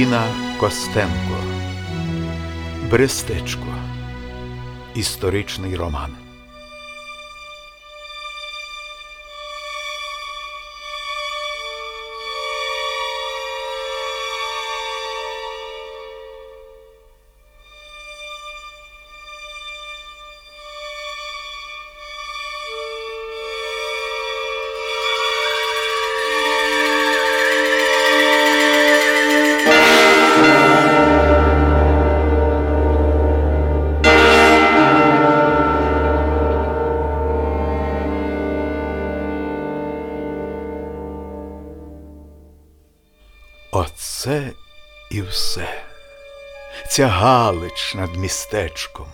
Аліна Костенко. Берестечко. Історичний роман. Оце і все. Ця Галич над містечком.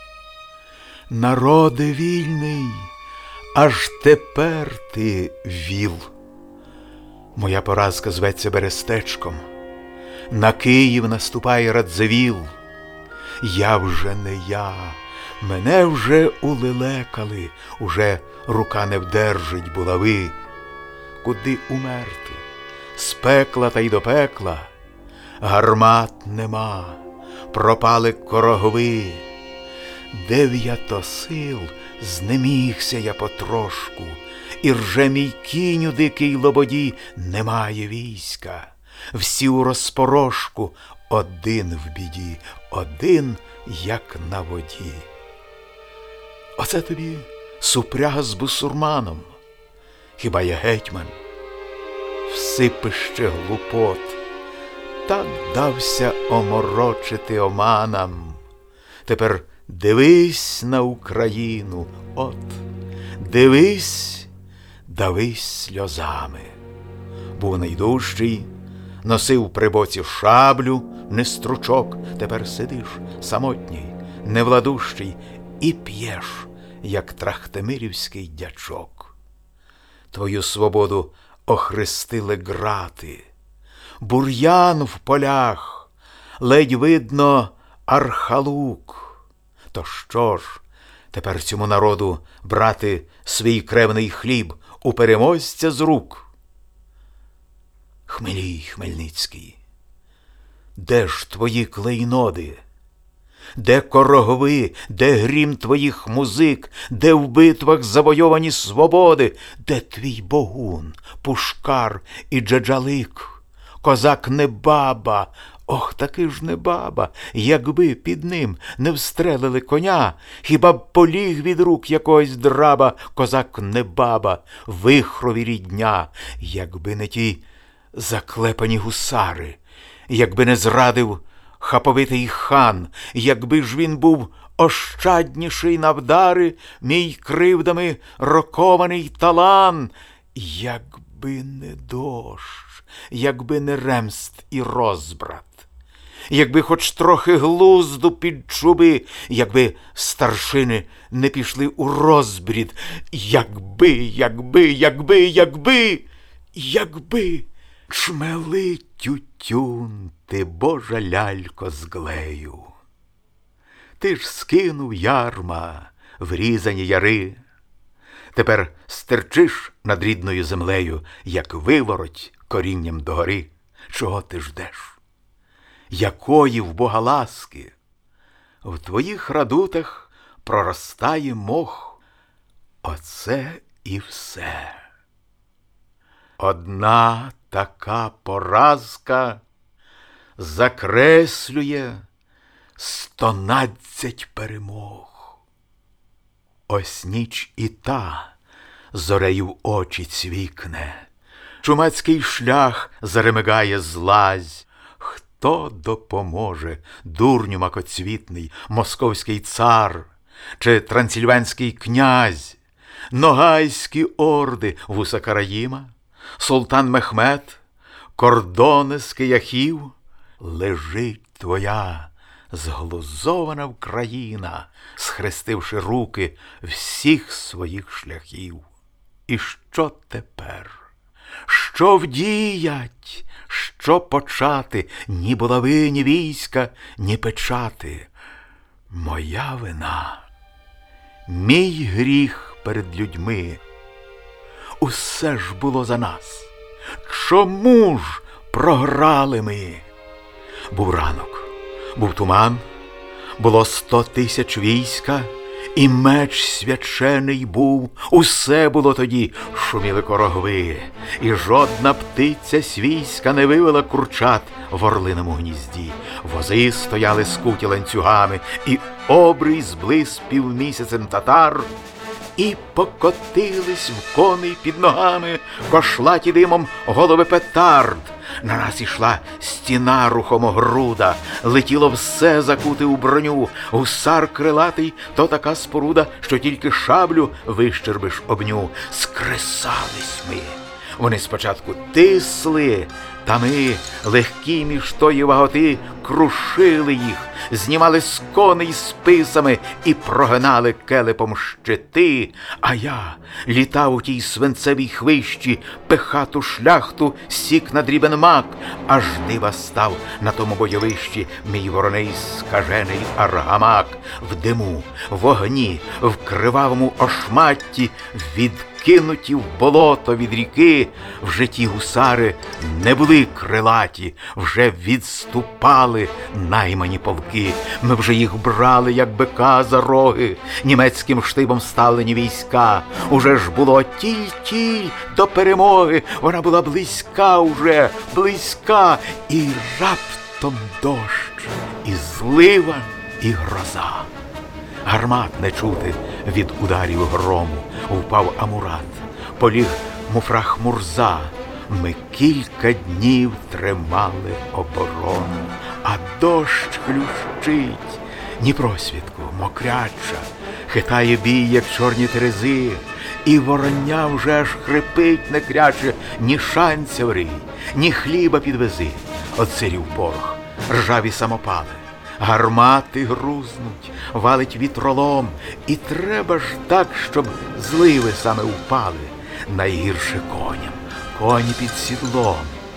Народе вільний, аж тепер ти віл. Моя поразка зветься Берестечком. На Київ наступає Радзивіл. Я вже не я, мене вже улелекали, уже рука не вдержить булави. Куди умерти? З пекла та й до пекла, гармат нема, пропали корогови. Дев'ятосил знемігся я потрошку, і рже мій кінь у дикій лободі, немає війська. Всі у розпорошку, один в біді, один, як на воді. Оце тобі супряга з бусурманом, хіба я гетьман? Всипище глупот, так дався оморочити оманам. Тепер дивись на Україну, от, дивись, давись сльозами. Був найдужчий, носив при боці шаблю, не стручок, тепер сидиш самотній, невладущий, і п'єш, як трахтимирівський дячок. Твою свободу охрестили грати, бур'ян в полях, ледь видно архалук. То що ж, тепер цьому народу брати свій кревний хліб у переможця з рук? Хмелій, Хмельницький, де ж твої клейноди? Де корогви, де грім твоїх музик, де в битвах завойовані свободи, де твій Богун, Пушкар і Джаджалик? Козак не баба, ох, таки ж не баба, якби під ним не встрелили коня, хіба б поліг від рук якогось драба? Козак не баба, вихрові рідня, якби не ті заклепані гусари, якби не зрадив хаповитий хан, якби ж він був ощадніший на вдари, мій кривдами рокований талан, якби не дощ, якби не ремст і розбрат, якби хоч трохи глузду під чуби, якби старшини не пішли у розбрід, якби чмели тютюн ти, Божа лялько з глею. Ти ж скинув ярма в різані яри, тепер стерчиш над рідною землею, як вивороть корінням догори. Чого ти ждеш? Якої в Бога ласки? В твоїх радутах проростає мох. Оце і все. Одна така поразка закреслює 112 перемог. Ось ніч і та зорею в очі цвікне, чумацький шлях заремигає злазь. Хто допоможе, дурню макоцвітний, московський цар чи трансильванський князь, ногайські орди вуса Караїма, султан Мехмед, кордони з Кияхів? Лежить твоя зглузована Вкраїна, схрестивши руки всіх своїх шляхів. І що тепер? Що вдіять? Що почати? Ні булави, ні війська, ні печати. Моя вина, мій гріх перед людьми. Усе ж було за нас. Чому ж програли ми? Був ранок, був туман, було 100 тисяч війська, і меч свячений був. Усе було тоді, шуміли корогви, і жодна птиця свійська не вивела курчат в орлиному гнізді. Вози стояли скуті ланцюгами, і обрій зблис півмісяцем татар, і покотились в коней під ногами кошлаті димом голови петард. На нас ішла стіна рухомогруда, летіло все закуте у броню. Гусар крилатий — то така споруда, що тільки шаблю вищербиш об ню. Скресались ми. Вони спочатку тисли, та ми, легкі між тої ваготи, крушили їх, знімали з коней списами і прогинали келепом щити. А я літав у тій свинцевій хвищі, пехату шляхту сік на дрібен мак, аж дива став на тому бойовищі мій вороний скажений аргамак. В диму, в вогні, в кривавому ошматті, відкинуті в болото від ріки, в житті гусари не були крилаті, вже відступали наймані полки. Ми вже їх брали, як бика за роги, німецьким штибом ставлені війська. Уже ж було тіль-тіль до перемоги, вона була близька уже, близька, і раптом дощ, і злива, і гроза. Гармат не чути від ударів грому, впав Амурат, поліг Муфрах Мурза. Ми кілька днів тримали оборону, а дощ хлющить, ні просвідку, мокряча, хитає бій, як чорні терези, і вороння вже аж хрипить некряче: ні шанця врий, ні хліба підвези. От сирів порох, ржаві самопали, гармати грузнуть, валить вітролом, і треба ж так, щоб зливи саме впали. Найгірше коням, коні під сідлом.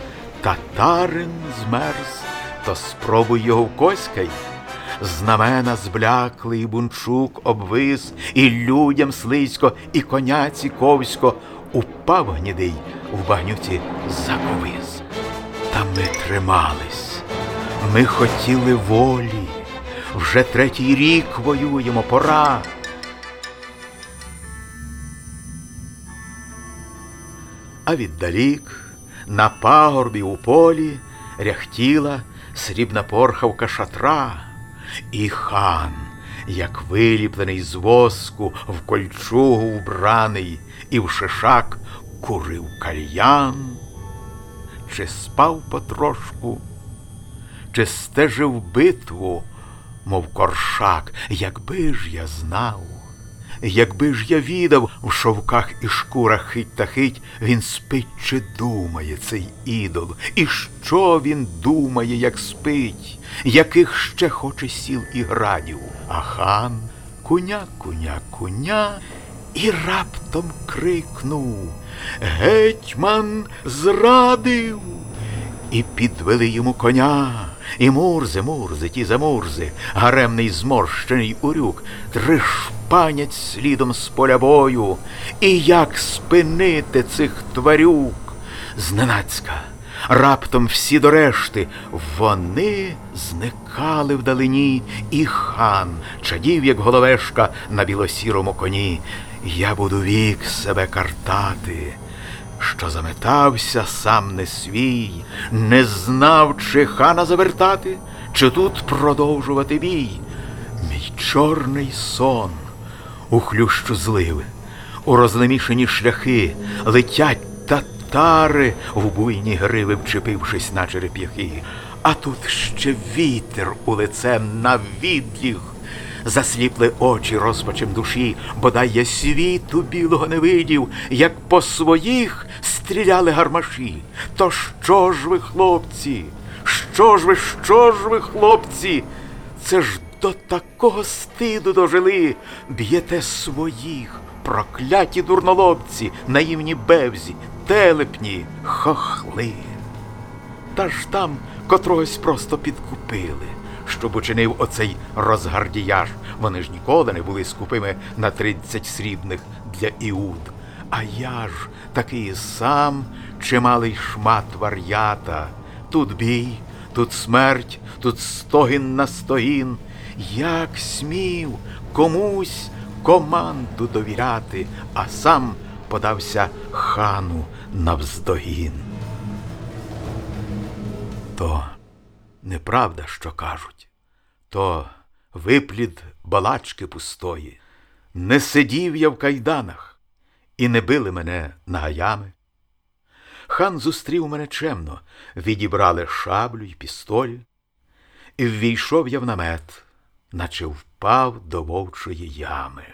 Татарин змерз, то спробуй його вкоськай. Знамена зблякли, і бунчук обвис, і людям слизько, і коняці ковсько. Упав гнідий в багнюці заковис. Та ми тримались, ми хотіли волі, вже 3-й рік воюємо, пора. А віддалік, на пагорбі у полі, ряхтіла срібна порхавка шатра. І хан, як виліплений з воску, в кольчугу вбраний, і в шишак курив кальян. Чи спав потрошку, чи стежив битву, мов коршак? Якби ж я знав, якби ж я відав, в шовках і шкурах хить та хить, він спить чи думає цей ідол? І що він думає, як спить? Яких ще хоче сіл і градів? А хан куня, куня, куня, і раптом крикнув: гетьман зрадив! І підвели йому коня. І мурзи, мурзи, ті замурзи, гаремний зморщений урюк, тришпанять слідом з поля бою. І як спинити цих тварюк? Зненацька, раптом всі до решти, вони зникали вдалині, і хан чадів, як головешка на білосірому коні. Я буду вік себе картати, що заметався сам не свій, не знав, чи хана завертати, чи тут продовжувати бій. Мій чорний сон у хлющу зливи, у розлемішені шляхи летять татари, в буйні гриви вчепившись на череп'яхи. А тут ще вітер у лице навідліг, засліпли очі розпачем душі, бодай я світу білого не видів, як по своїх стріляли гармаші. То що ж ви, хлопці? Що ж ви, хлопці? Це ж до такого стиду дожили. Б'єте своїх, прокляті дурнолобці, наївні бевзі, телепні, хохли. Та ж там котрогось просто підкупили, щоб учинив оцей розгардіяж. Вони ж ніколи не були скупими на 30 срібних для Іуд. А я ж такий сам чималий шмат вар'ята. Тут бій, Тут смерть, тут стогін на стогін. Як смів комусь команду довіряти, а сам подався хану навздогін. То неправда, що кажуть, то виплід балачки пустої. Не сидів я в кайданах, і не били мене нагаями. Хан зустрів мене чемно, відібрали шаблю й пістолі, і ввійшов я в намет, наче впав до вовчої ями.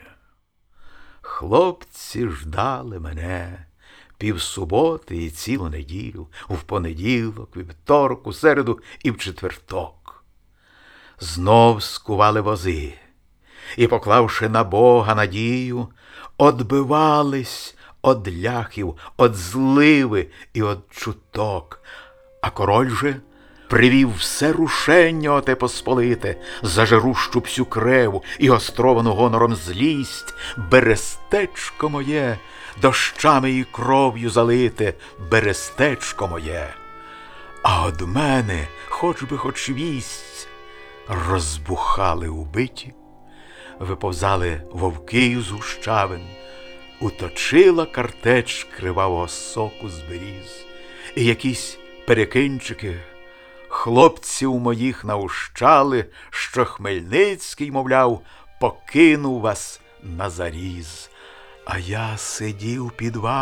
Хлопці ждали мене півсуботи і цілу неділю, в понеділок, вівторок, у середу і в четверток. Знов скували вози, і, поклавши на Бога надію, одбивались од ляхів, од зливи і од чуток. А король же привів все рушення оте посполите, зажирущу всю креву і островану гонором злість. Берестечко моє, дощами і кров'ю залите, берестечко моє. А од мене, хоч би хоч вість, розбухали убиті, виповзали вовки з гущавин, уточила картеч кривавого соку з беріз, і якісь перекинчики хлопців моїх наущали, що Хмельницький, мовляв, покинув вас на заріз. А я сидів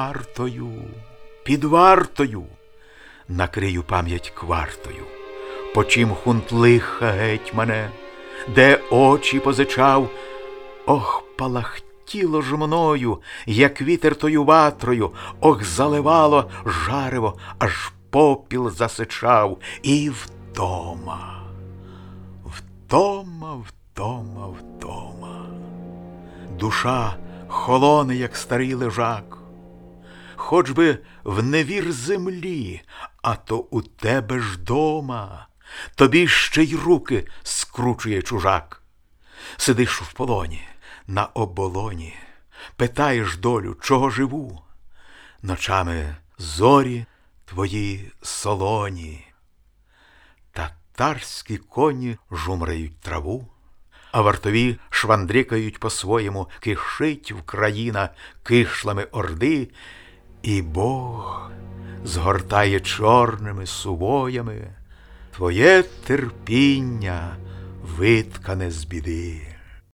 під вартою, накрию пам'ять квартою, почим хунт лиха геть мене, де очі позичав. Ох, палахтіло ж мною, як вітер тою ватрою, ох, заливало жариво, аж попіл засичав. І втома. Душа холоне, як старий лежак. Хоч би в невір землі, а то у тебе ж дома. Тобі ще й руки скручує чужак. Сидиш в полоні, на оболоні, питаєш долю, чого живу. Ночами зорі твої солоні, татарські коні жумрають траву, а вартові швандрикають по-своєму, кишить Вкраїна кишлами орди, і Бог згортає чорними сувоями твоє терпіння, виткане з біди.